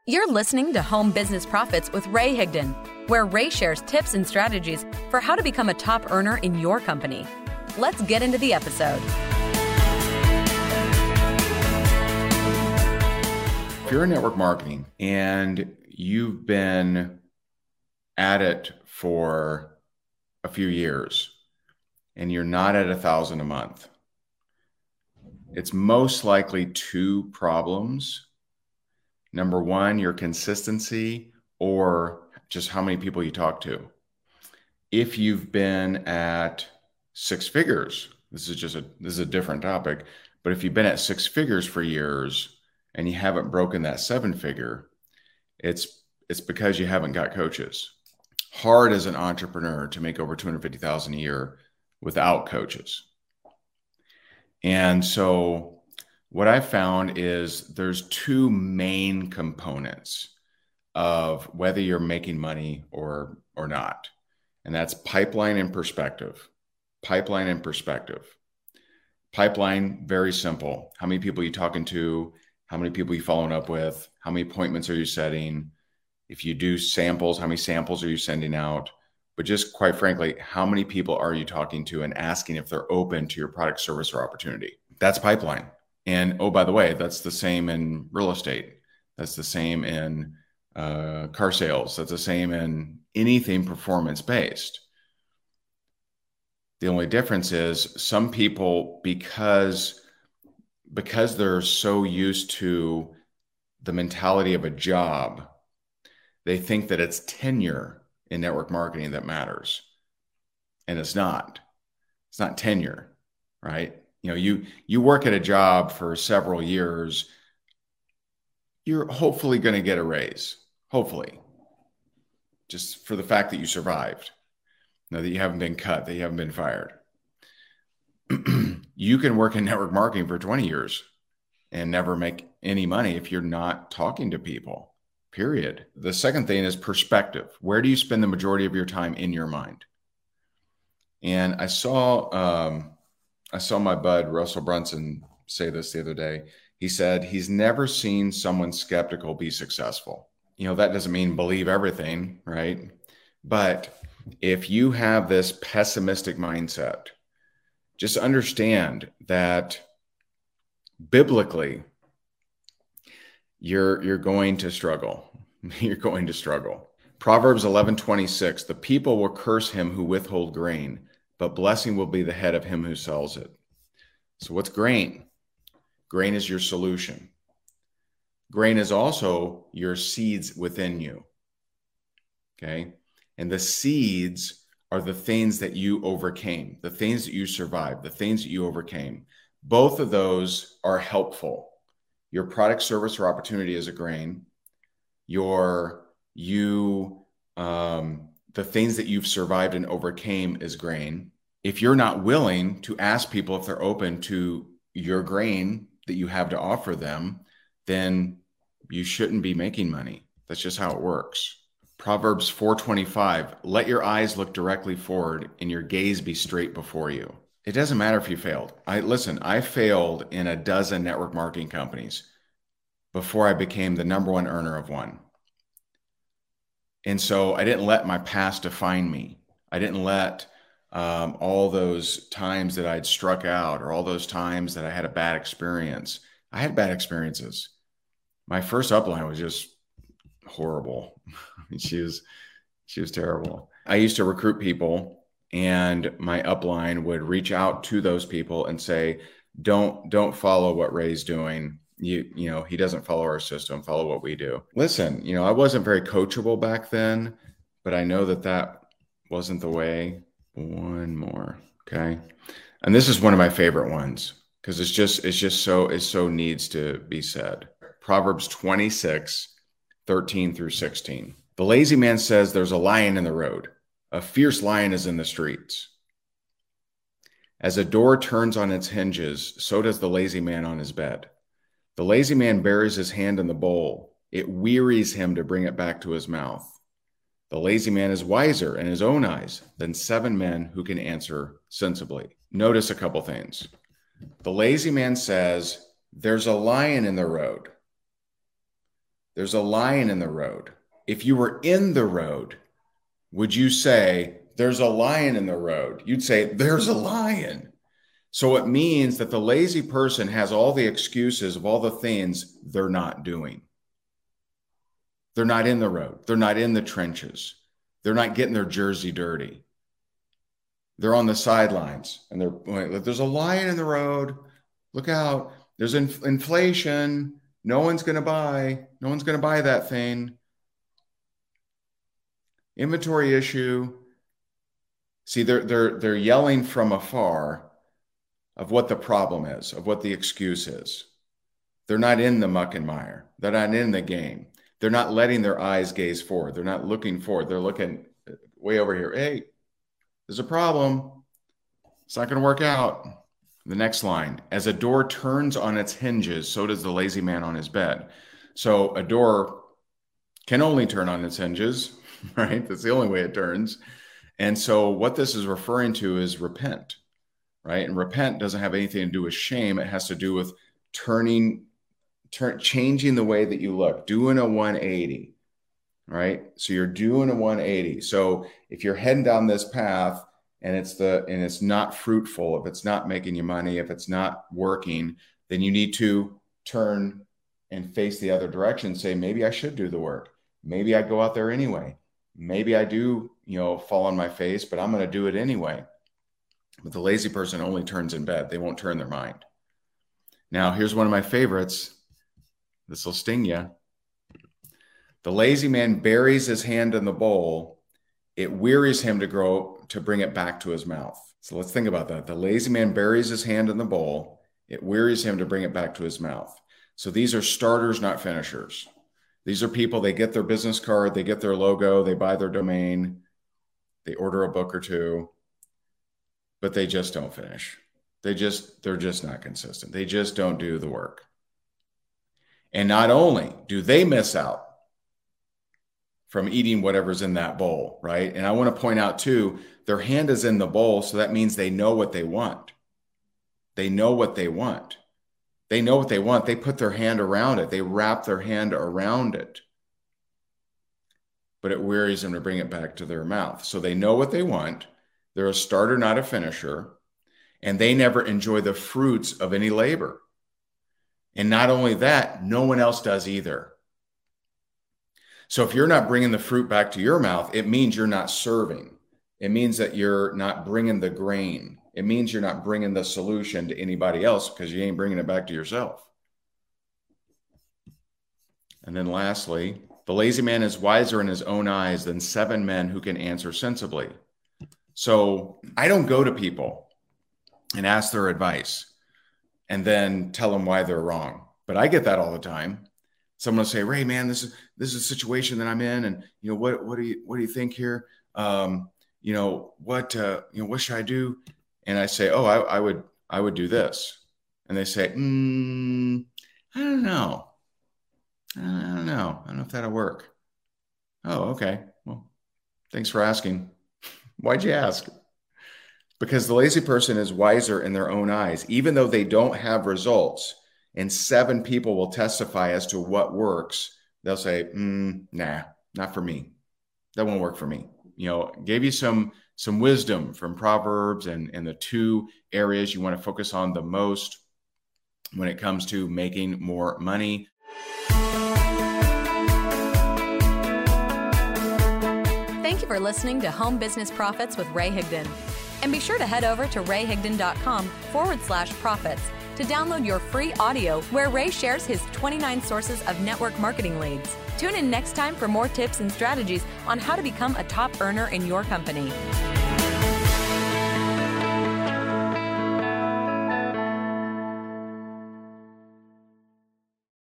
You're listening to Home Business Profits with Ray Higdon, where Ray shares tips and strategies for how to become a top earner in your company. Let's get into the episode. If you're in network marketing and you've been at it for a few years and you're not at 1,000 a month, it's most likely two problems. Number one, your consistency, or just how many people you talk to. If you've been at six figures, this is a different topic, but if you've been at six figures for years and you haven't broken that seven figure, it's because you haven't got coaches. Hard as an entrepreneur to make over $250,000 a year without coaches. And so what I found is there's two main components of whether you're making money or not. And that's pipeline and perspective. Pipeline and perspective. Pipeline, very simple. How many people are you talking to? How many people are you following up with? How many appointments are you setting? If you do samples, how many samples are you sending out? But just quite frankly, how many people are you talking to and asking if they're open to your product, service, or opportunity? That's pipeline. And oh, by the way, that's the same in real estate. That's the same in car sales. That's the same in anything performance-based. The only difference is some people, because they're so used to the mentality of a job, they think that it's tenure in network marketing that matters. And it's not. It's not tenure, right? You know, you work at a job for several years, you're hopefully going to get a raise. Hopefully. Just for the fact that you survived. That you haven't been cut, that you haven't been fired. You can work in network marketing for 20 years and never make any money if you're not talking to people, period. The second thing is perspective. Where do you spend the majority of your time in your mind? And I saw my bud, Russell Brunson, say this the other day. He said he's never seen someone skeptical be successful. You know, that doesn't mean believe everything, right? But if you have this pessimistic mindset, just understand that biblically, you're going to struggle. You're going to struggle. Proverbs 11:26, the people will curse him who withhold grain, but blessing will be the head of him who sells it. So what's grain? Grain is your solution. Grain is also your seeds within you. Okay? And the seeds are the things that you overcame, the things that you survived, the things that you overcame. Both of those are helpful. Your product, service, or opportunity is a grain. The things that you've survived and overcame is grain. If you're not willing to ask people if they're open to your grain that you have to offer them, then you shouldn't be making money. That's just how it works. Proverbs 4:25, let your eyes look directly forward and your gaze be straight before you. It doesn't matter if you failed. I failed in a dozen network marketing companies before I became the number one earner of one. And so I didn't let my past define me. I didn't let all those times that I'd struck out or all those times that I had a bad experience. I had bad experiences. My first upline was just horrible. She was terrible. I used to recruit people, and my upline would reach out to those people and say, don't follow what Ray's doing. You know, he doesn't follow our system, follow what we do. Listen, you know, I wasn't very coachable back then, but I know that wasn't the way. One more. Okay. And this is one of my favorite ones because it so needs to be said. Proverbs 26:13 through 16. The lazy man says there's a lion in the road. A fierce lion is in the streets. As a door turns on its hinges, so does the lazy man on his bed. The lazy man buries his hand in the bowl. It wearies him to bring it back to his mouth. The lazy man is wiser in his own eyes than 7 men who can answer sensibly. Notice a couple things. The lazy man says, there's a lion in the road. there's a lion in the road. If you were in the road, would you say, there's a lion in the road? You'd say, there's a lion. So it means that the lazy person has all the excuses of all the things they're not doing. They're not in the road. They're not in the trenches. They're not getting their jersey dirty. They're on the sidelines and there's a lion in the road. Look out. There's inflation. No one's going to buy that thing. Inventory issue. See, they're yelling from afar of what the problem is, of what the excuse is. They're not in the muck and mire. They're not in the game. They're not letting their eyes gaze forward. They're not looking forward. They're looking way over here. Hey, there's a problem. It's not going to work out. The next line, as a door turns on its hinges, so does the lazy man on his bed. So a door can only turn on its hinges, right? That's the only way it turns. And so what this is referring to is repent, right? And repent doesn't have anything to do with shame. It has to do with changing the way that you look, doing a 180, right? So you're doing a 180. So if you're heading down this path and it's not fruitful, if it's not making you money, if it's not working, then you need to turn and face the other direction. Say, maybe I should do the work. Maybe I go out there anyway. Maybe I do, fall on my face, but I'm going to do it anyway. But the lazy person only turns in bed. They won't turn their mind. Now, here's one of my favorites. This will sting you. The lazy man buries his hand in the bowl. It wearies him to bring it back to his mouth. So let's think about that. The lazy man buries his hand in the bowl. It wearies him to bring it back to his mouth. So these are starters, not finishers. These are people, they get their business card, they get their logo, they buy their domain, they order a book or two, but they just don't finish. They're just not consistent. They just don't do the work. And not only do they miss out from eating whatever's in that bowl, right? And I want to point out too, their hand is in the bowl, so that means they know what they want. They know what they want. They know what they want. They put their hand around it. They wrap their hand around it. But it wearies them to bring it back to their mouth. So they know what they want. They're a starter, not a finisher. And they never enjoy the fruits of any labor. And not only that, no one else does either. So if you're not bringing the fruit back to your mouth, it means you're not serving. It means that you're not bringing the grain. It means you're not bringing the solution to anybody else because you ain't bringing it back to yourself. And then lastly, the lazy man is wiser in his own eyes than 7 men who can answer sensibly. So I don't go to people and ask their advice and then tell them why they're wrong. But I get that all the time. Someone will say, Ray, man, this is a situation that I'm in. And, what do you think here? What should I do? And I say, I would do this. And they say, I don't know. I don't know if that'll work. Oh, okay. Well, thanks for asking. Why'd you ask? Because the lazy person is wiser in their own eyes, even though they don't have results. And 7 people will testify as to what works. They'll say, nah, not for me. That won't work for me. Gave you some wisdom from Proverbs and the 2 areas you want to focus on the most when it comes to making more money. Thank you for listening to Home Business Profits with Ray Higdon. And be sure to head over to rayhigdon.com/profits to download your free audio where Ray shares his 29 sources of network marketing leads. Tune in next time for more tips and strategies on how to become a top earner in your company.